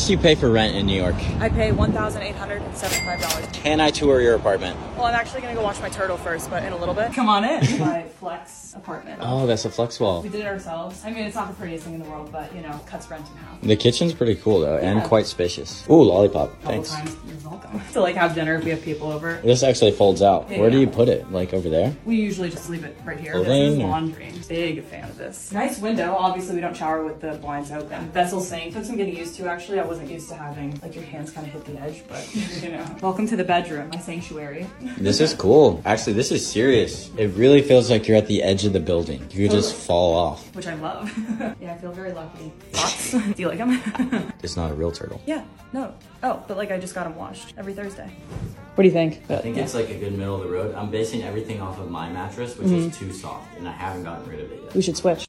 What do you pay for rent in New York? I pay $1,875. Can I tour your apartment? Well, I'm actually gonna go watch my turtle first, but in a little bit. Come on in. My flex apartment. Oh, that's a flex wall. We did it ourselves. I mean, it's not the prettiest thing in the world, but you know, cuts rent in half. The kitchen's pretty cool though, and quite spacious. Ooh, lollipop. Thanks. Times. You're welcome. To like have dinner if we have people over. This actually folds out. Yeah, Where do you put it? Like over there? We usually just leave it right here. Clothing, This is or- laundry. Big fan of this. Nice window. Obviously, we don't shower with the blinds open. Vessel sink. Took some getting used to, actually. I wasn't used to having, like, your hands kind of hit the edge, but, you know. Welcome to the bedroom, my sanctuary. This is cool. Actually, this is serious. It really feels like you're at the edge of the building. You could just fall off. Which I love. Yeah, I feel very lucky. Thoughts? Do you like them? It's not a real turtle. Yeah, no. Oh, but like I just got them washed every Thursday. What do you think? I think it's like a good middle of the road. I'm basing everything off of my mattress, which is too soft, and I haven't gotten rid of it yet. We should switch.